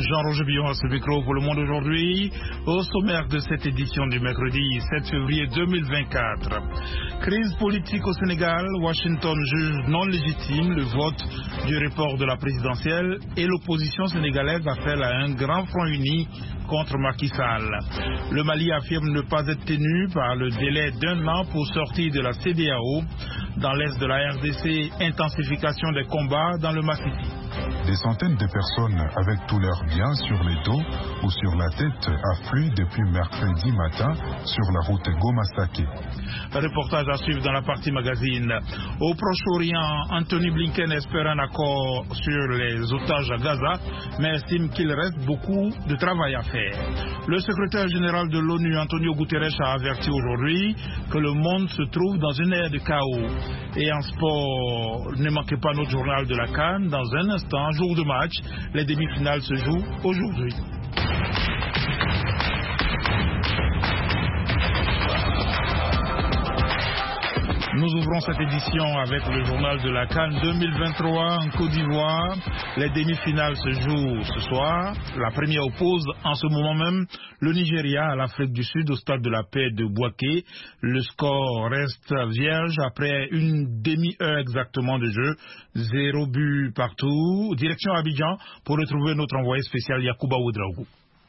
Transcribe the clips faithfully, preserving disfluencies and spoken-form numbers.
Jean-Roger Billon à ce micro pour Le Monde aujourd'hui. Au sommaire de cette édition du mercredi sept février deux mille vingt-quatre. Crise politique au Sénégal, Washington juge non légitime le vote du report de la présidentielle et l'opposition sénégalaise appelle à un grand front uni contre Macky Sall. Le Mali affirme ne pas être tenu par le délai d'un an pour sortir de la C E D E A O. Dans l'est de la R D C, intensification des combats dans le Massiti. Des centaines de personnes avec tous leurs biens sur les dos ou sur la tête affluent depuis mercredi matin sur la route Goma-Saké. Reportage à suivre dans la partie magazine. Au Proche-Orient, Anthony Blinken espère un accord sur les otages à Gaza, mais estime qu'il reste beaucoup de travail à faire. Le secrétaire général de l'ONU, Antonio Guterres, a averti aujourd'hui que le monde se trouve dans une ère de chaos. Et en sport, ne manquez pas notre journal de la CAN. Dans un instant, jour de match, les demi-finales se jouent aujourd'hui. Nous ouvrons cette édition avec le journal de la CAN deux mille vingt-trois en Côte d'Ivoire. Les demi-finales se jouent ce soir. La première oppose en ce moment même le Nigeria à l'Afrique du Sud au stade de la paix de Bouaké. Le score reste vierge après une demi-heure exactement de jeu. Zéro but partout. Direction Abidjan pour retrouver notre envoyé spécial Yacouba Ouedraougou.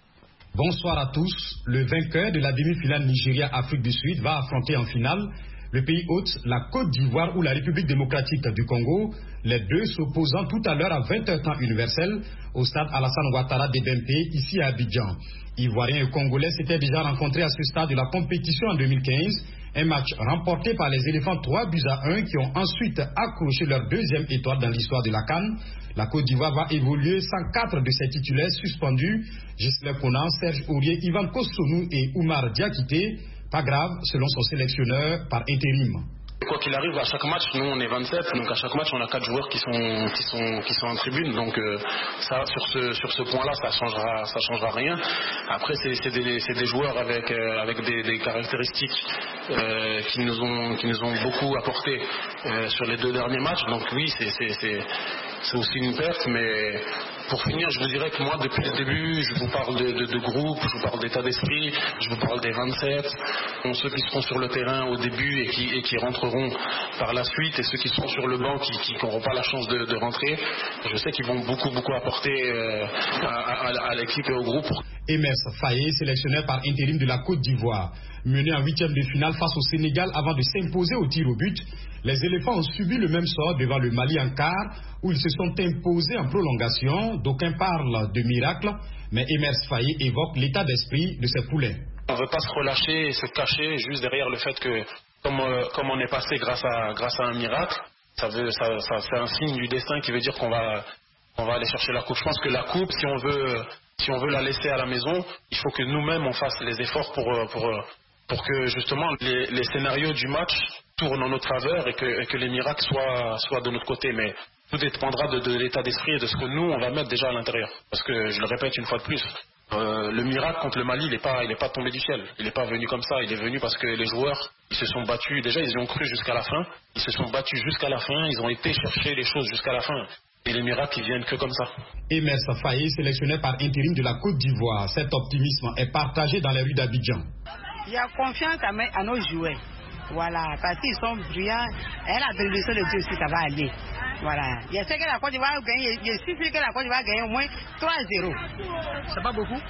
Bonsoir à tous. Le vainqueur de la demi-finale Nigeria-Afrique du Sud va affronter en finale le pays hôte, la Côte d'Ivoire ou la République démocratique du Congo, les deux s'opposant tout à l'heure à vingt heures temps universel au stade Alassane Ouattara de Bempé, ici à Abidjan. Ivoiriens et Congolais s'étaient déjà rencontrés à ce stade de la compétition en deux mille quinze, un match remporté par les éléphants trois buts à un qui ont ensuite accroché leur deuxième étoile dans l'histoire de la CAN. La Côte d'Ivoire va évoluer sans quatre de ses titulaires suspendus, Gisler Conan, Serge Aurier, Ivan Kossonou et Oumar Diakité. Pas grave, selon son sélectionneur, par intérim. Quoi qu'il arrive, à chaque match, nous on est vingt-sept, donc à chaque match on a quatre joueurs qui sont qui sont qui sont en tribune, donc euh, ça sur ce sur ce point-là, ça changera ça changera rien. Après c'est c'est des c'est des joueurs avec euh, avec des, des caractéristiques euh, qui nous ont qui nous ont beaucoup apporté euh, sur les deux derniers matchs. Donc oui, c'est c'est c'est c'est aussi une perte, mais pour finir, je vous dirais que moi, depuis le début, je vous parle de, de, de groupe, je vous parle d'état d'esprit, je vous parle des vingt-sept, donc ceux qui seront sur le terrain au début et qui, et qui rentreront par la suite, et ceux qui seront sur le banc qui n'auront pas la chance de, de rentrer, je sais qu'ils vont beaucoup, beaucoup apporter euh, à, à, à l'équipe et au groupe. Emers Faye, sélectionneur par intérim de la Côte d'Ivoire. Mené en huitième de finale face au Sénégal avant de s'imposer au tir au but, les éléphants ont subi le même sort devant le Mali en quart, où ils se sont imposés en prolongation. D'aucuns parlent de miracle, mais Emers Faye évoque l'état d'esprit de ses poulets. On ne veut pas se relâcher et se cacher juste derrière le fait que, comme, euh, comme on est passé grâce à, grâce à un miracle, ça veut, ça, ça, c'est un signe du destin qui veut dire qu'on va, on va aller chercher la coupe. Je pense que la coupe, si on veut, si on veut la laisser à la maison, il faut que nous-mêmes on fasse les efforts pour, pour, pour que justement les, les scénarios du match tournent en notre faveur et que, et que les miracles soient, soient de notre côté. Mais tout dépendra de, de l'état d'esprit et de ce que nous on va mettre déjà à l'intérieur. Parce que je le répète une fois de plus, euh, le miracle contre le Mali, il n'est pas, il est pas tombé du ciel. Il n'est pas venu comme ça. Il est venu parce que les joueurs, ils se sont battus. Déjà, ils y ont cru jusqu'à la fin. Ils se sont battus jusqu'à la fin. Ils ont été chercher les choses jusqu'à la fin. Et les miracles, ils viennent que comme ça. Emers Faye, sélectionné par intérim de la Côte d'Ivoire. Cet optimisme est partagé dans les rues d'Abidjan. Il y a confiance à nos joueurs. Voilà, parce qu'ils sont brillants. Et la bénédiction de Dieu aussi, ça va aller. Voilà. Je sais que la Côte d'Ivoire gagne. Je suis sûr que la Côte d'Ivoire gagne au moins trois à zéro. C'est pas beaucoup?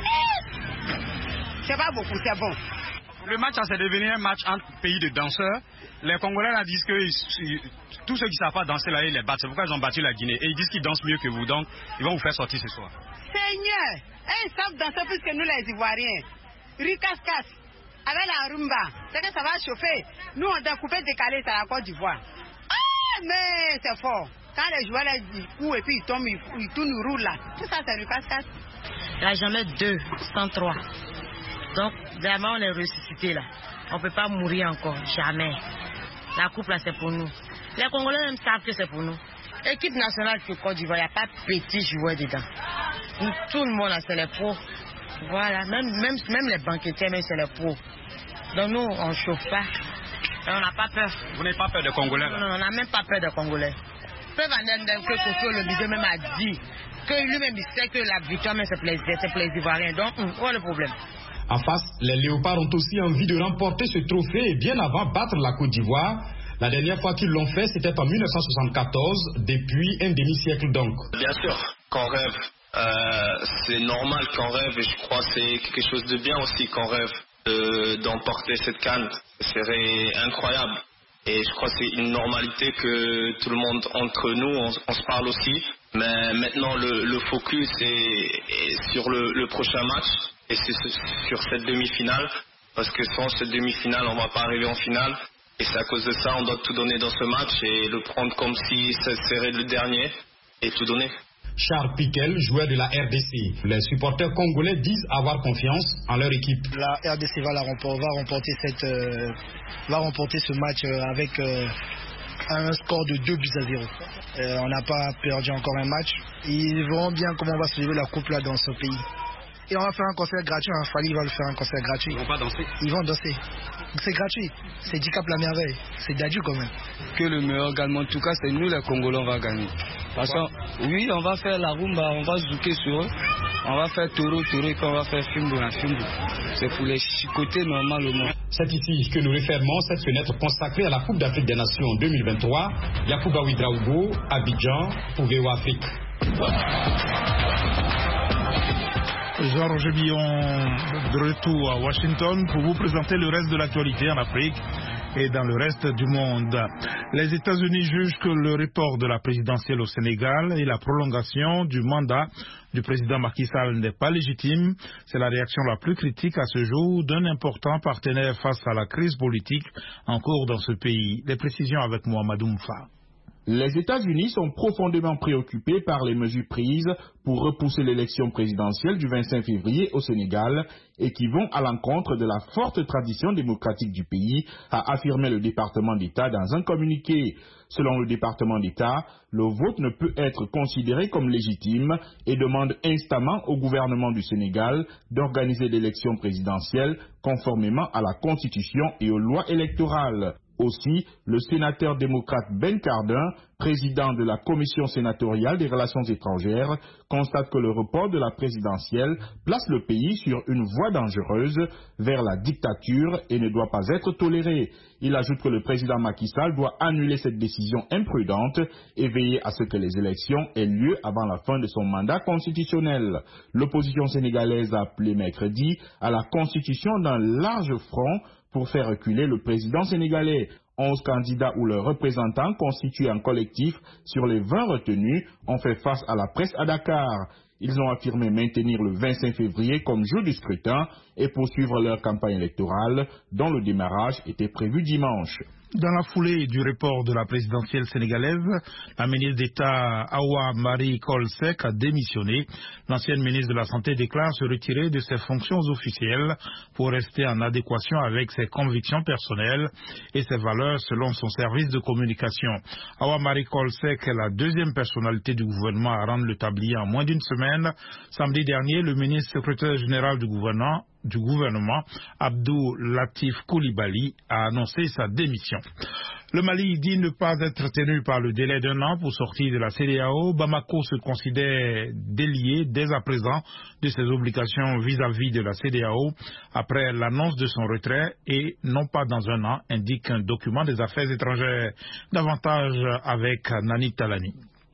C'est pas beaucoup, c'est bon. Le match, c'est devenu un match entre pays de danseurs. Les Congolais là, disent que ils, tous ceux qui ne savent pas danser là, ils les battent. C'est pourquoi ils ont battu la Guinée. Et ils disent qu'ils dansent mieux que vous. Donc, ils vont vous faire sortir ce soir. Seigneur, ils savent danser plus que nous les Ivoiriens. Ricascas, avec la rumba. C'est que ça va chauffer. Nous, on a coupé décalé sur la Côte d'Ivoire. Ah, mais c'est fort. Quand les joueurs ils courent et puis ils tombent, ils, ils tournent, ils roulent là. Tout ça, c'est Ricascas. Il n'y a jamais deux sans trois. Donc, vraiment, on est ressuscité là. On ne peut pas mourir encore, jamais. La coupe là, c'est pour nous. Les Congolais même savent que c'est pour nous. Équipe nationale de Côte d'Ivoire, il n'y a pas de petits joueurs dedans. Nous, tout le monde là, c'est les pros. Voilà, même, même, même les banquetiers, même c'est les pros. Donc nous, on ne chauffe pas. Et on n'a pas peur. Vous n'avez pas peur des Congolais là? Non, non, on n'a même pas peur des Congolais. Peu va que le milieu même a dit que lui-même il sait que la victoire, c'est plaisir, c'est plaisir ivoirien. Donc, où est le problème? En face, les Léopards ont aussi envie de remporter ce trophée et bien avant battre la Côte d'Ivoire. La dernière fois qu'ils l'ont fait, c'était en mille neuf cent soixante-quatorze, depuis un demi-siècle donc. Bien sûr, qu'on rêve. Euh, c'est normal qu'on rêve et je crois que c'est quelque chose de bien aussi qu'on rêve euh, d'emporter cette CAN. Ce serait incroyable. Et je crois que c'est une normalité que tout le monde, entre nous, on, on se parle aussi. Mais maintenant, le, le focus est, est sur le, le prochain match et c'est sur cette demi-finale. Parce que sans cette demi-finale, on ne va pas arriver en finale. Et c'est à cause de ça, on doit tout donner dans ce match et le prendre comme si ce serait le dernier et tout donner. Charles Piquel, joueur de la R D C. Les supporters congolais disent avoir confiance en leur équipe. La R D C va, la remporter, va, remporter, cette, euh, va remporter ce match euh, avec euh, un score de deux buts à zéro. Euh, on n'a pas perdu encore un match. Ils verront bien comment on va se lever la coupe là dans ce pays. Et on va faire un concert gratuit, hein. Fali va le faire un concert gratuit. Ils vont pas danser? Ils vont danser. C'est gratuit. C'est Dicap la merveille. C'est Dadju quand même. Que le meilleur gagne. En tout cas, c'est nous les Congolais, on va gagner. Parce que oui, on va faire la rumba, on va zouker sur eux. On va faire toro, toro et puis on va faire fimbo, la fimbo. C'est pour les chicoter normalement. C'est ici que nous refermons cette fenêtre consacrée à la Coupe d'Afrique des Nations deux mille vingt-trois. Yacouba Ouedraogo, Abidjan, pour V O Afrique. Jean-Roger Billon, de retour à Washington pour vous présenter le reste de l'actualité en Afrique et dans le reste du monde. Les États-Unis jugent que le report de la présidentielle au Sénégal et la prolongation du mandat du président Macky Sall n'est pas légitime. C'est la réaction la plus critique à ce jour d'un important partenaire face à la crise politique en cours dans ce pays. Les précisions avec Mohamedou Moufa. Les États-Unis sont profondément préoccupés par les mesures prises pour repousser l'élection présidentielle du vingt-cinq février au Sénégal et qui vont à l'encontre de la forte tradition démocratique du pays, a affirmé le département d'État dans un communiqué. Selon le département d'État, le vote ne peut être considéré comme légitime et demande instamment au gouvernement du Sénégal d'organiser l'élection présidentielle conformément à la Constitution et aux lois électorales. Aussi, le sénateur démocrate Ben Cardin, président de la Commission sénatoriale des relations étrangères, constate que le report de la présidentielle place le pays sur une voie dangereuse vers la dictature et ne doit pas être toléré. Il ajoute que le président Macky Sall doit annuler cette décision imprudente et veiller à ce que les élections aient lieu avant la fin de son mandat constitutionnel. L'opposition sénégalaise a appelé mercredi à la constitution d'un large front pour faire reculer le président sénégalais. Onze candidats ou leurs représentants constitués en collectif sur les vingt retenus ont fait face à la presse à Dakar. Ils ont affirmé maintenir le vingt-cinq février comme jour du scrutin et poursuivre leur campagne électorale dont le démarrage était prévu dimanche. Dans la foulée du report de la présidentielle sénégalaise, la ministre d'État Awa Marie Coll Seck a démissionné. L'ancienne ministre de la Santé déclare se retirer de ses fonctions officielles pour rester en adéquation avec ses convictions personnelles et ses valeurs selon son service de communication. Awa Marie Coll Seck est la deuxième personnalité du gouvernement à rendre le tablier en moins d'une semaine. Samedi dernier, le ministre secrétaire général du gouvernement du gouvernement, Abdou Latif Coulibaly, a annoncé sa démission. Le Mali dit ne pas être tenu par le délai d'un an pour sortir de la C E D E A O. Bamako se considère délié dès à présent de ses obligations vis-à-vis de la C E D E A O après l'annonce de son retrait et non pas dans un an, indique un document des affaires étrangères. Davantage avec Nani Talani.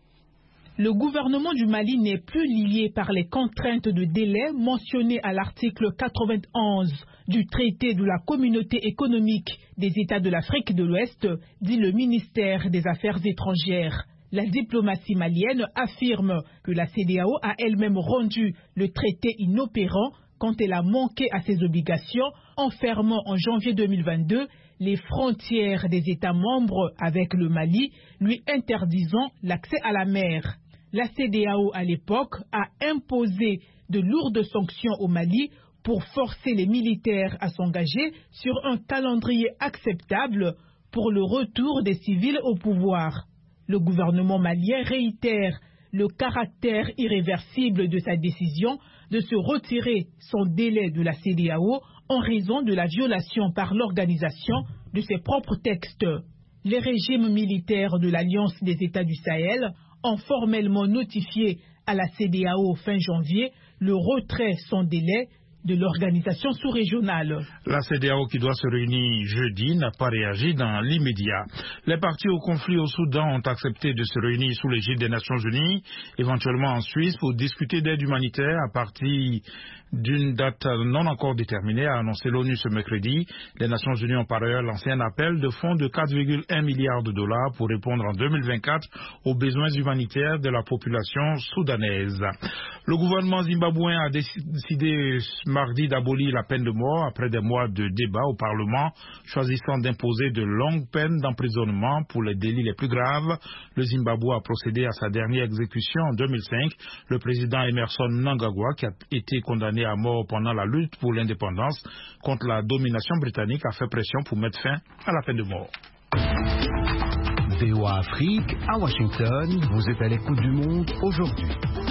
Le gouvernement du Mali n'est plus lié par les contraintes de délai mentionnées à l'article quatre-vingt-onze du traité de la Communauté économique des États de l'Afrique de l'Ouest, dit le ministère des Affaires étrangères. La diplomatie malienne affirme que la C E D E A O a elle-même rendu le traité inopérant quand elle a manqué à ses obligations en fermant en janvier deux mille vingt-deux les frontières des États membres avec le Mali, lui interdisant l'accès à la mer. La C E D E A O à l'époque a imposé de lourdes sanctions au Mali pour forcer les militaires à s'engager sur un calendrier acceptable pour le retour des civils au pouvoir. Le gouvernement malien réitère le caractère irréversible de sa décision de se retirer sans délai de la C E D E A O en raison de la violation par l'organisation de ses propres textes. Les régimes militaires de l'Alliance des États du Sahel ont formellement notifié à la C E D E A O fin janvier le retrait sans délai de l'organisation sous-régionale. La C E D E A O qui doit se réunir jeudi n'a pas réagi dans l'immédiat. Les partis au conflit au Soudan ont accepté de se réunir sous l'égide des Nations Unies, éventuellement en Suisse, pour discuter d'aide humanitaire à partir d'une date non encore déterminée, a annoncé l'ONU ce mercredi. Les Nations Unies ont par ailleurs lancé un appel de fonds de quatre virgule un milliards de dollars pour répondre en deux mille vingt-quatre aux besoins humanitaires de la population soudanaise. Le gouvernement zimbabwéen a décidé mardi d'abolir la peine de mort après des mois de débat au Parlement, choisissant d'imposer de longues peines d'emprisonnement pour les délits les plus graves. Le Zimbabwe a procédé à sa dernière exécution en deux mille cinq. Le président Emerson Mnangagwa, qui a été condamné à mort pendant la lutte pour l'indépendance contre la domination britannique, a fait pression pour mettre fin à la peine de mort. V O A Afrique, à Washington, vous êtes à l'écoute du monde aujourd'hui.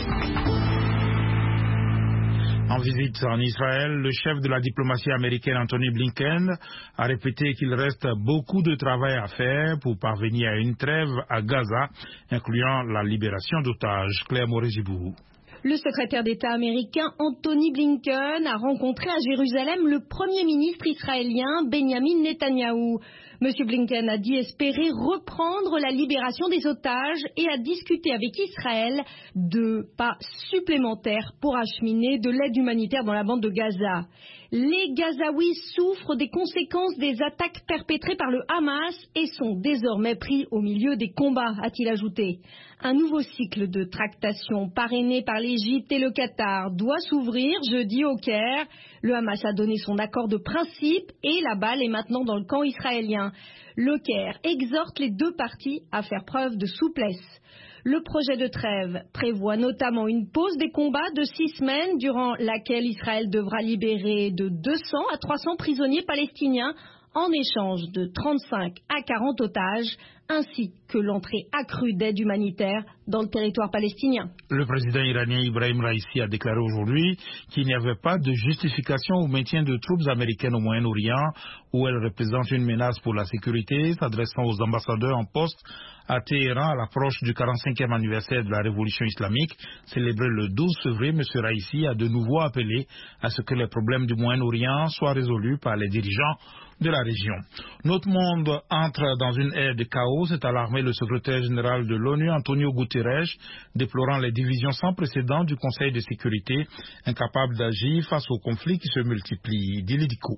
En visite en Israël, le chef de la diplomatie américaine Anthony Blinken a répété qu'il reste beaucoup de travail à faire pour parvenir à une trêve à Gaza, incluant la libération d'otages. Claire Moré-Gibourou. Le secrétaire d'État américain Anthony Blinken a rencontré à Jérusalem le premier ministre israélien Benjamin Netanyahou. Monsieur Blinken a dit espérer reprendre la libération des otages et a discuté avec Israël de pas supplémentaires pour acheminer de l'aide humanitaire dans la bande de Gaza. Les Gazaouis souffrent des conséquences des attaques perpétrées par le Hamas et sont désormais pris au milieu des combats, a-t-il ajouté. Un nouveau cycle de tractations parrainé par l'Égypte et le Qatar doit s'ouvrir jeudi au Caire. Le Hamas a donné son accord de principe et la balle est maintenant dans le camp israélien. Le Caire exhorte les deux parties à faire preuve de souplesse. Le projet de trêve prévoit notamment une pause des combats de six semaines durant laquelle Israël devra libérer de deux cents à trois cents prisonniers palestiniens en échange de trente-cinq à quarante otages, ainsi que l'entrée accrue d'aide humanitaire dans le territoire palestinien. Le président iranien Ibrahim Raïssi a déclaré aujourd'hui qu'il n'y avait pas de justification au maintien de troupes américaines au Moyen-Orient, où elles représentent une menace pour la sécurité, s'adressant aux ambassadeurs en poste à Téhéran à l'approche du quarante-cinquième anniversaire de la révolution islamique, célébré le douze février. M. Raïssi a de nouveau appelé à ce que les problèmes du Moyen-Orient soient résolus par les dirigeants de la région. Notre monde entre dans une ère de chaos, s'est alarmé le secrétaire général de l'ONU, Antonio Guterres, déplorant les divisions sans précédent du Conseil de sécurité, incapable d'agir face aux conflits qui se multiplient. Dilidico.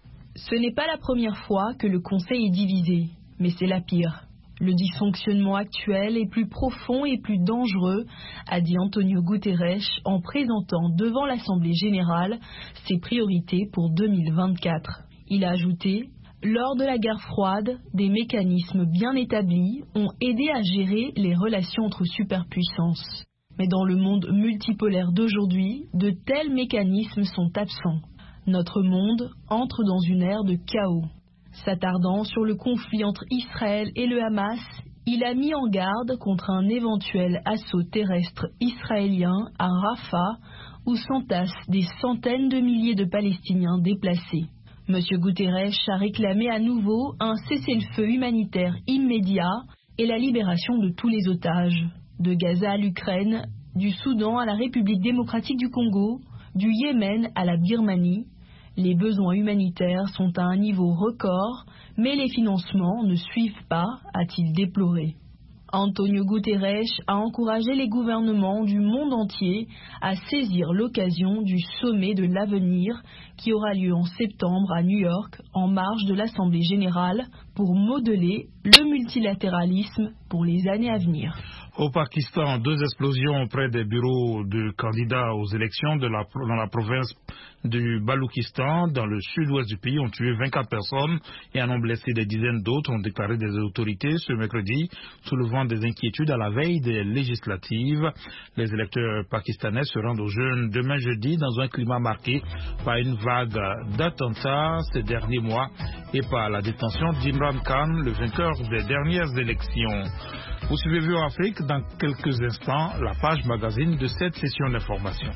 Ce n'est pas la première fois que le Conseil est divisé, mais c'est la pire. Le dysfonctionnement actuel est plus profond et plus dangereux, a dit Antonio Guterres en présentant devant l'Assemblée générale ses priorités pour deux mille vingt-quatre. Il a ajouté: lors de la guerre froide, des mécanismes bien établis ont aidé à gérer les relations entre superpuissances. Mais dans le monde multipolaire d'aujourd'hui, de tels mécanismes sont absents. Notre monde entre dans une ère de chaos. S'attardant sur le conflit entre Israël et le Hamas, il a mis en garde contre un éventuel assaut terrestre israélien à Rafah, où s'entassent des centaines de milliers de Palestiniens déplacés. M. Guterres a réclamé à nouveau un cessez-le-feu humanitaire immédiat et la libération de tous les otages, de Gaza à l'Ukraine, du Soudan à la République démocratique du Congo, du Yémen à la Birmanie. Les besoins humanitaires sont à un niveau record, mais les financements ne suivent pas, a-t-il déploré. Antonio Guterres a encouragé les gouvernements du monde entier à saisir l'occasion du sommet de l'avenir qui aura lieu en septembre à New York, en marge de l'Assemblée générale, pour modeler le multilatéralisme pour les années à venir. Au Pakistan, deux explosions auprès des bureaux de candidats aux élections de la, dans la province du Baloukistan, dans le sud-ouest du pays, ont tué vingt-quatre personnes et en ont blessé des dizaines d'autres, ont déclaré des autorités ce mercredi, soulevant des inquiétudes à la veille des législatives. Les électeurs pakistanais se rendent aux jeunes demain jeudi dans un climat marqué par une vague d'attentats ces derniers mois et par la détention d'Imran Khan, le vainqueur des dernières élections. Vous suivez V O A Afrique, dans quelques instants, la page magazine de cette session d'information.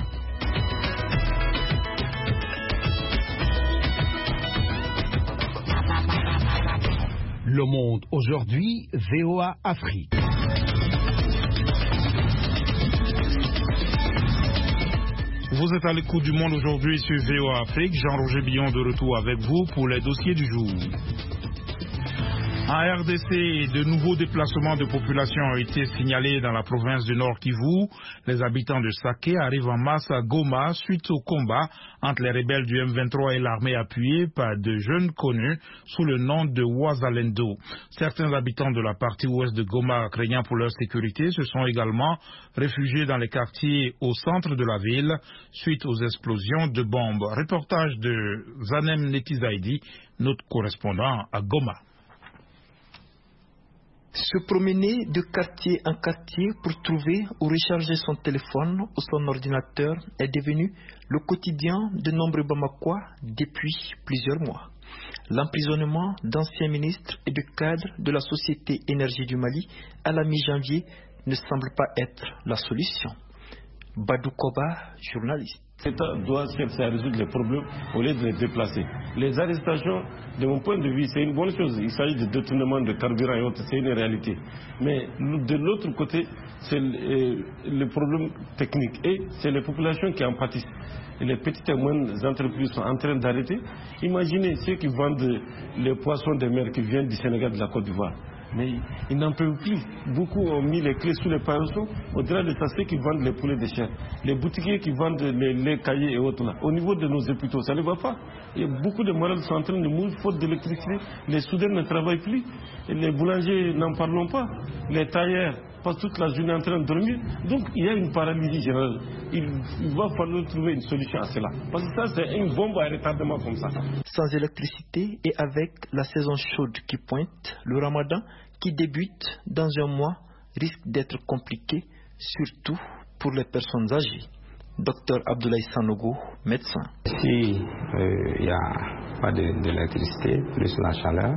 Le monde aujourd'hui, V O A Afrique. Vous êtes à l'écoute du Monde aujourd'hui sur V O A Afrique. Jean-Roger Billon de retour avec vous pour les dossiers du jour. En R D C, de nouveaux déplacements de population ont été signalés dans la province du Nord Kivu. Les habitants de Saké arrivent en masse à Goma suite au combat entre les rebelles du M vingt-trois et l'armée appuyée par de jeunes connus sous le nom de Wazalendo. Certains habitants de la partie ouest de Goma, craignant pour leur sécurité, se sont également réfugiés dans les quartiers au centre de la ville suite aux explosions de bombes. Reportage de Zanem Netizaidi, notre correspondant à Goma. Se promener de quartier en quartier pour trouver ou recharger son téléphone ou son ordinateur est devenu le quotidien de nombreux Bamakois depuis plusieurs mois. L'emprisonnement d'anciens ministres et de cadres de la Société Énergie du Mali à la mi-janvier ne semble pas être la solution. Badou Koba, journaliste. L'État doit chercher à résoudre les problèmes au lieu de les déplacer. Les arrestations, de mon point de vue, c'est une bonne chose. Il s'agit de détournement de carburant et autres, c'est une réalité. Mais de l'autre côté, c'est le, le problème technique et c'est les populations qui en pâtissent. Et les petites et moyennes entreprises sont en train d'arrêter. Imaginez ceux qui vendent les poissons de mer qui viennent du Sénégal, de la Côte d'Ivoire. Mais ils n'en peuvent plus. Beaucoup ont mis les clés sous les paillots. Au-delà de ça, ceux qui vendent les poulets de chair, les boutiquiers qui vendent les, les cahiers et autres là. Au niveau de nos hôpitaux, ça ne va pas. Il y a beaucoup de malades qui sont en train de mourir faute d'électricité. Les soudeurs ne travaillent plus. Et les boulangers, n'en parlons pas. Les tailleurs passent toute la journée en train de dormir. Donc il y a une paralysie générale. Il, il va falloir trouver une solution à cela. Parce que ça, c'est une bombe à retardement comme ça. Sans électricité et avec la saison chaude qui pointe, le ramadan qui débute dans un mois risque d'être compliqué, surtout pour les personnes âgées. Docteur Abdoulaye Sanogo, médecin. Si il n'y euh, a pas d'électricité, plus la chaleur,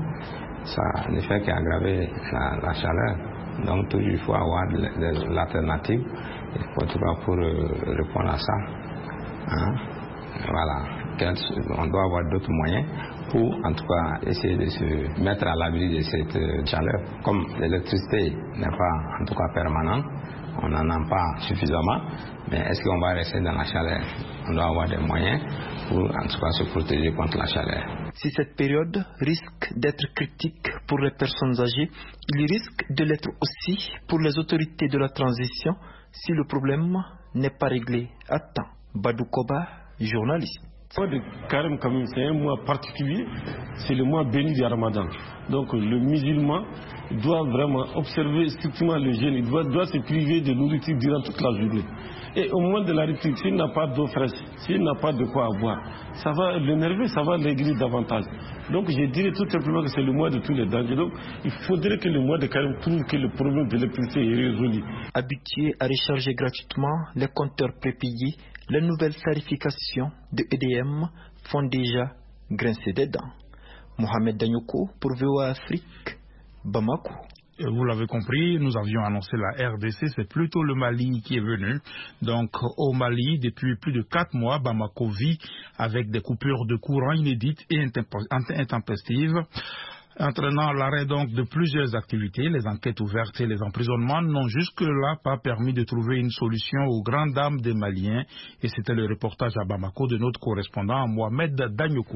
ça ne fait qu'aggraver la, la chaleur. Donc toujours il faut avoir l'alternative pour, pour euh, répondre à ça. Hein? Voilà. On doit avoir d'autres moyens pour en tout cas essayer de se mettre à l'abri de cette chaleur. Comme l'électricité n'est pas en tout cas permanente, on n'en a pas suffisamment, mais est-ce qu'on va rester dans la chaleur? On doit avoir des moyens pour en tout cas se protéger contre la chaleur. Si cette période risque d'être critique pour les personnes âgées, il risque de l'être aussi pour les autorités de la transition si le problème n'est pas réglé à temps. Badou Koba, journaliste. Le mois de Carême, quand même, c'est un mois particulier, c'est le mois béni du Ramadan. Donc le musulman doit vraiment observer strictement le jeûne, il doit, doit se priver de nourriture durant toute la journée. Et au moment de la rupture, s'il n'a pas d'eau fraîche, s'il n'a pas de quoi boire, ça va l'énerver, ça va l'aigrir davantage. Donc je dirais tout simplement que c'est le mois de tous les dangers. Donc il faudrait que le mois de Carême trouve que le problème de l'électricité est résolu. Habitués à recharger gratuitement les compteurs prépayés, les nouvelles tarifications de E D M font déjà grincer des dents. Mohamed Danyoko pour V O A Afrique, Bamako. Vous l'avez compris, nous avions annoncé la R D C, c'est plutôt le Mali qui est venu. Donc au Mali, depuis plus de quatre mois, Bamako vit avec des coupures de courant inédites et intempestives, entraînant l'arrêt donc de plusieurs activités. Les enquêtes ouvertes et les emprisonnements n'ont jusque-là pas permis de trouver une solution aux grandes dames des Maliens. Et c'était le reportage à Bamako de notre correspondant Mohamed Danyoko.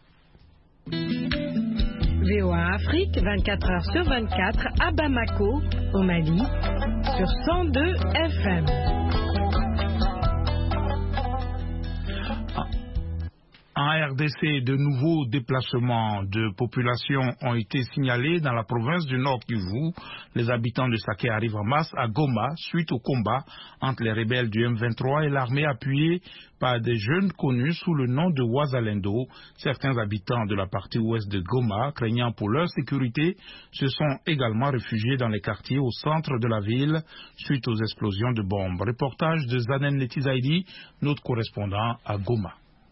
V O A Afrique, vingt-quatre heures sur vingt-quatre, à Bamako, au Mali, sur cent deux F M. En R D C, de nouveaux déplacements de population ont été signalés dans la province du Nord Kivu. Les habitants de Saké arrivent en masse à Goma suite au combat entre les rebelles du M vingt-trois et l'armée appuyée par des jeunes connus sous le nom de Wazalendo. Certains habitants de la partie ouest de Goma, craignant pour leur sécurité, se sont également réfugiés dans les quartiers au centre de la ville suite aux explosions de bombes. Reportage de Zanen Netizaidi, notre correspondant à Goma.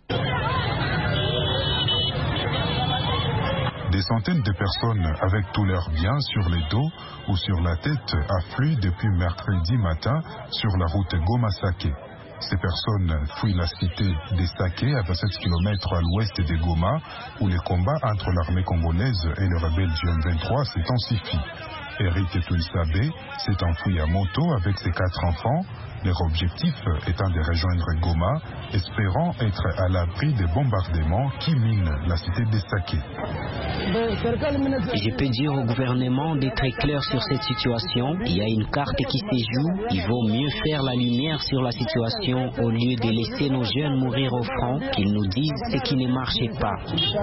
Des centaines de personnes avec tous leurs biens sur les dos ou sur la tête affluent depuis mercredi matin sur la route Goma-Saké. Ces personnes fuient la cité des Saké à vingt-sept kilomètres à l'ouest de Goma, où les combats entre l'armée congolaise et les rebelles du M vingt-trois s'intensifient. Eric Touissabé s'est enfui à moto avec ses quatre enfants. Leur objectif étant de rejoindre Goma, espérant être à l'abri des bombardements qui minent la cité de Saké. Je peux dire au gouvernement d'être très clair sur cette situation. Il y a une carte qui se joue. Il vaut mieux faire la lumière sur la situation au lieu de laisser nos jeunes mourir au front, qu'ils nous disent ce qui ne marche pas.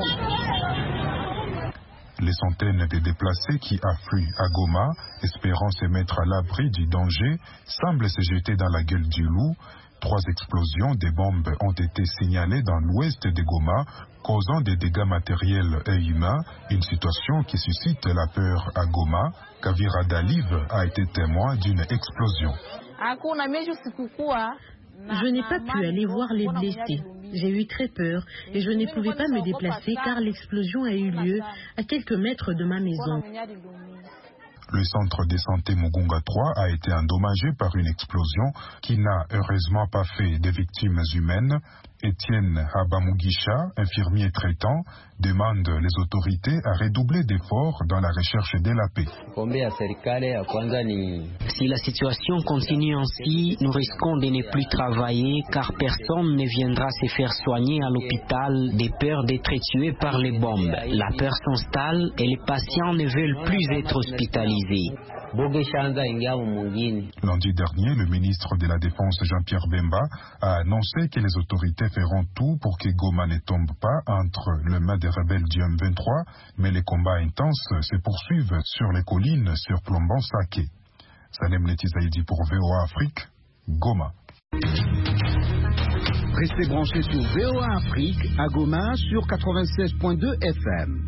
Les centaines de déplacés qui affluent à Goma, espérant se mettre à l'abri du danger, semblent se jeter dans la gueule du loup. Trois explosions de bombes ont été signalées dans l'ouest de Goma, causant des dégâts matériels et humains, une situation qui suscite la peur à Goma. Kavira Daliv a été témoin d'une explosion. Je n'ai pas pu aller voir les blessés. J'ai eu très peur et je ne pouvais pas me déplacer car l'explosion a eu lieu à quelques mètres de ma maison. Le centre de santé Mugunga trois a été endommagé par une explosion qui n'a heureusement pas fait de victimes humaines. Étienne Habamugisha, infirmier traitant, demande les autorités à redoubler d'efforts dans la recherche de la paix. Si la situation continue ainsi, nous risquons de ne plus travailler car personne ne viendra se faire soigner à l'hôpital de peur d'être tué par les bombes. La peur s'installe et les patients ne veulent plus être hospitalisés. Lundi dernier, le ministre de la Défense Jean-Pierre Bemba a annoncé que les autorités feront tout pour que Goma ne tombe pas entre les mains des rebelles du M vingt-trois, mais les combats intenses se poursuivent sur les collines surplombant Saké. Salem Letizaïdi pour V O A Afrique, Goma. Restez branchés sur V O A Afrique à Goma sur quatre-vingt-seize point deux F M.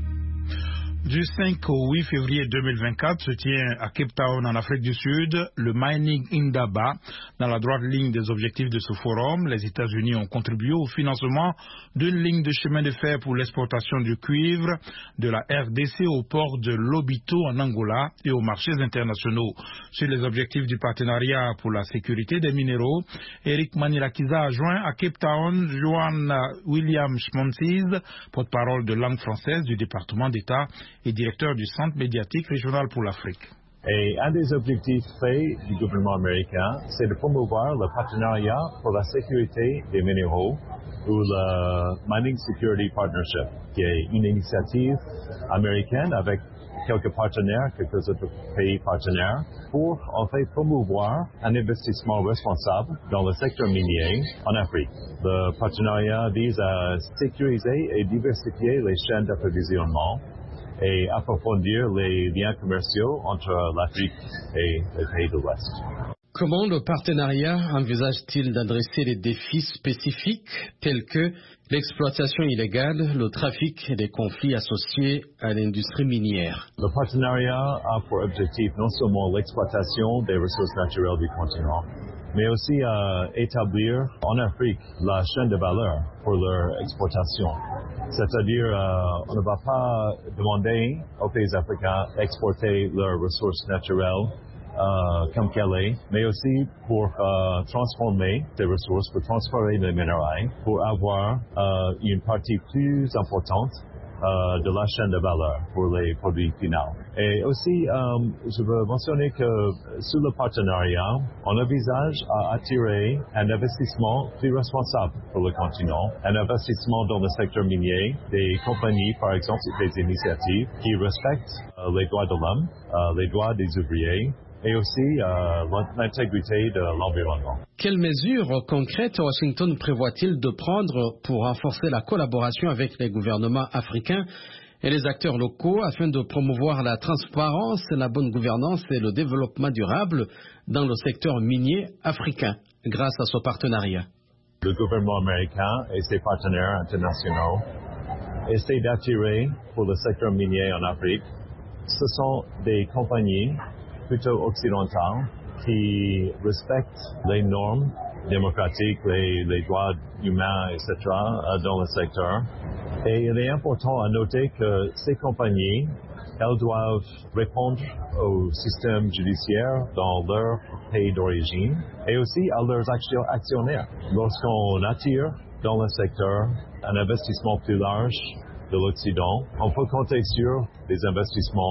Du cinq au huit février deux mille vingt-quatre se tient à Cape Town en Afrique du Sud le Mining Indaba. Dans la droite ligne des objectifs de ce forum, les États-Unis ont contribué au financement d'une ligne de chemin de fer pour l'exportation du cuivre de la R D C au port de Lobito en Angola et aux marchés internationaux. Sur les objectifs du partenariat pour la sécurité des minéraux, Eric Manilakiza a joint à Cape Town Johan William Schmontiz, porte-parole de langue française du département d'État et directeur du Centre médiatique régional pour l'Afrique. Et un des objectifs faits du gouvernement américain, c'est de promouvoir le partenariat pour la sécurité des minéraux ou le Mining Security Partnership, qui est une initiative américaine avec quelques partenaires, quelques autres pays partenaires, pour en fait promouvoir un investissement responsable dans le secteur minier en Afrique. Le partenariat vise à sécuriser et diversifier les chaînes d'approvisionnement et approfondir les liens commerciaux entre l'Afrique et les pays de l'Ouest. Comment le partenariat envisage-t-il d'adresser les défis spécifiques tels que l'exploitation illégale, le trafic et les conflits associés à l'industrie minière? Le partenariat a pour objectif non seulement l'exploitation des ressources naturelles du continent, mais aussi à établir en Afrique la chaîne de valeur pour leur exportation. C'est-à-dire, euh, on ne va pas demander aux pays africains d'exporter leurs ressources naturelles euh, comme qu'elles est, mais aussi pour euh, transformer ces ressources, pour transférer les minéraux, pour avoir euh, une partie plus importante euh, de la chaîne de valeur pour les produits finaux. Et aussi, euh, je veux mentionner que sous le partenariat, on envisage à attirer un investissement plus responsable pour le continent, un investissement dans le secteur minier, des compagnies, par exemple, des initiatives qui respectent euh, les droits de l'homme, euh, les droits des ouvriers, et aussi euh, l'intégrité de l'environnement. Quelles mesures concrètes Washington prévoit-il de prendre pour renforcer la collaboration avec les gouvernements africains et les acteurs locaux afin de promouvoir la transparence, la bonne gouvernance et le développement durable dans le secteur minier africain grâce à ce partenariat? Le gouvernement américain et ses partenaires internationaux essaient d'attirer pour le secteur minier en Afrique. Ce sont des compagnies plutôt occidentales qui respectent les normes démocratiques, les, les droits humains, et cetera dans le secteur. Et il est important à noter que ces compagnies, elles doivent répondre au système judiciaire dans leur pays d'origine et aussi à leurs actionnaires. Lorsqu'on attire dans le secteur un investissement plus large de l'Occident, on peut compter sur des investissements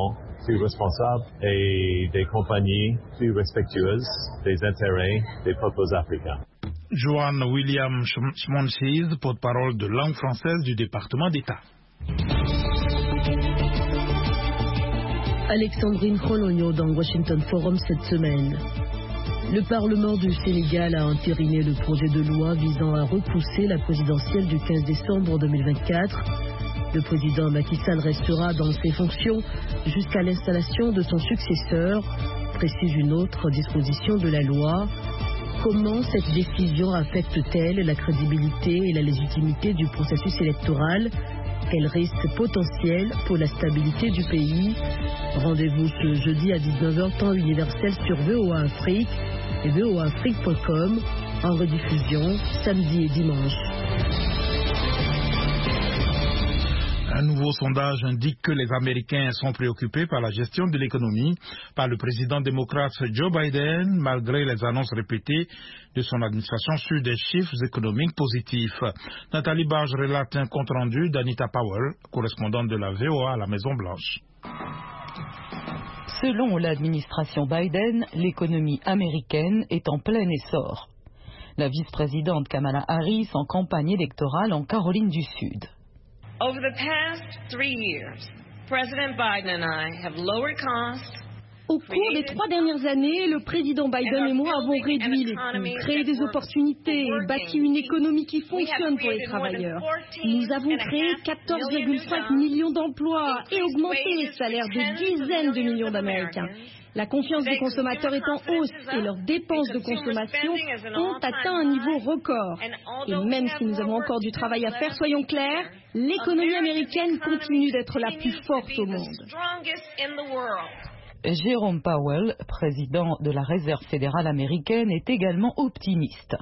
plus responsables et des compagnies plus respectueuses des intérêts des peuples africains. Joan William Schmonchis, porte-parole de langue française du département d'État. Alexandrine Khologno dans Washington Forum cette semaine. Le Parlement du Sénégal a entériné le projet de loi visant à repousser la présidentielle du quinze décembre deux mille vingt-quatre. Le président Macky Sall restera dans ses fonctions jusqu'à l'installation de son successeur, précise une autre disposition de la loi. Comment cette décision affecte-t-elle la crédibilité et la légitimité du processus électoral? Quel risque potentiel pour la stabilité du pays? Rendez-vous ce jeudi à dix-neuf heures temps universel sur V O A Afrique et V O A Afrique point com, en rediffusion samedi et dimanche. Un nouveau sondage indique que les Américains sont préoccupés par la gestion de l'économie par le président démocrate Joe Biden, malgré les annonces répétées de son administration sur des chiffres économiques positifs. Nathalie Barge relate un compte-rendu d'Anita Powell, correspondante de la V O A à la Maison-Blanche. Selon l'administration Biden, l'économie américaine est en plein essor. La vice-présidente Kamala Harris en campagne électorale en Caroline du Sud. Over the past three years, President Biden and I have lowered costs. Au cours des trois dernières années, le président Biden et moi avons réduit les coûts, créé des opportunités et bâti une économie qui fonctionne pour les travailleurs. Nous avons créé quatorze virgule cinq millions d'emplois et augmenté les salaires de dizaines de millions d'Américains. La confiance des consommateurs est en hausse et leurs dépenses de consommation ont atteint un niveau record. Et même si nous avons encore du travail à faire, soyons clairs, l'économie américaine continue d'être la plus forte au monde. Jérôme Powell, président de la Réserve fédérale américaine, est également optimiste.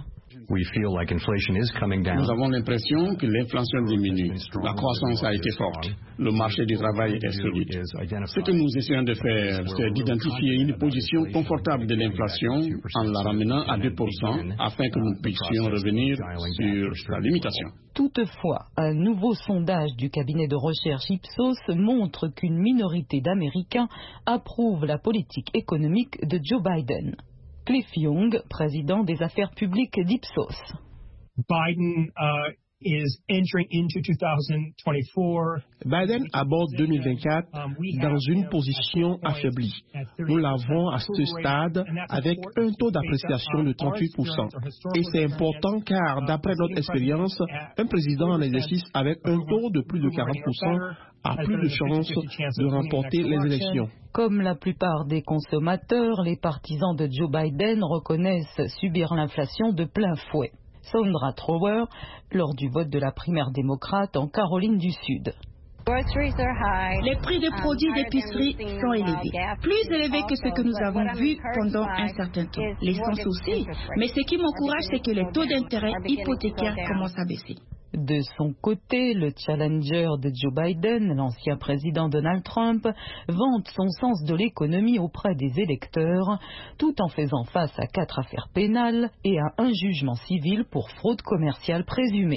Nous avons l'impression que l'inflation diminue. La croissance a été forte. Le marché du travail est solide. Ce que nous essayons de faire, c'est d'identifier une position confortable de l'inflation en la ramenant à deux pour cent afin que nous puissions revenir sur la limitation. Toutefois, un nouveau sondage du cabinet de recherche Ipsos montre qu'une minorité d'Américains approuvent la politique économique de Joe Biden. Cliff Young, président des affaires publiques d'Ipsos. Biden uh, is entering into twenty twenty-four. Biden aborde deux mille vingt-quatre dans une position affaiblie. Nous l'avons à ce stade avec un taux d'appréciation de trente-huit pour cent. Et c'est important car, d'après notre expérience, un président en exercice avec un taux de plus de quarante pour cent a plus de chances de remporter les élections. Comme la plupart des consommateurs, les partisans de Joe Biden reconnaissent subir l'inflation de plein fouet. Sandra Trower, lors du vote de la primaire démocrate en Caroline du Sud. Les prix des produits d'épicerie sont élevés, plus élevés que ce que nous avons vu pendant un certain temps. L'essence aussi, mais ce qui m'encourage, c'est que les taux d'intérêt hypothécaires commencent à baisser. De son côté, le challenger de Joe Biden, l'ancien président Donald Trump, vante son sens de l'économie auprès des électeurs, tout en faisant face à quatre affaires pénales et à un jugement civil pour fraude commerciale présumée.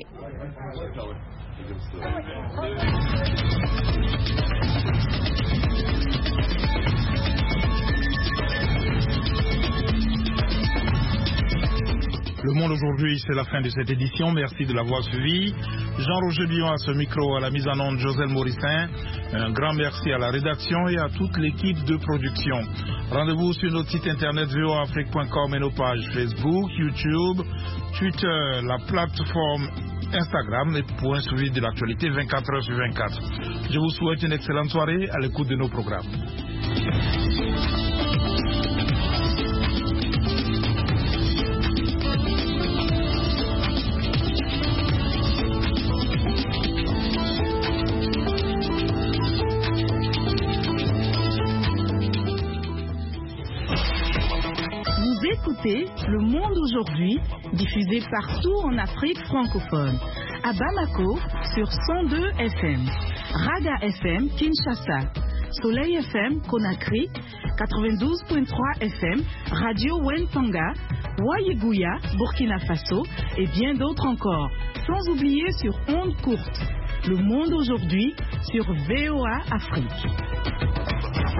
Le Monde aujourd'hui, c'est la fin de cette édition. Merci de l'avoir suivi. Jean-Roger Lyon à ce micro, à la mise en onde Joselle Morissin. Un grand merci à la rédaction et à toute l'équipe de production. Rendez-vous sur notre site internet v o a afrique point com et nos pages Facebook, YouTube, Twitter, la plateforme Instagram et pour un suivi de l'actualité vingt-quatre heures sur vingt-quatre. Je vous souhaite une excellente soirée à l'écoute de nos programmes. Écoutez Le Monde aujourd'hui, diffusé partout en Afrique francophone. À Bamako, sur cent deux F M. Raga F M, Kinshasa. Soleil F M, Conakry. quatre-vingt-douze virgule trois F M. Radio Wentanga. Wayegouya, Burkina Faso. Et bien d'autres encore. Sans oublier sur ondes courtes. Le Monde aujourd'hui, sur V O A Afrique.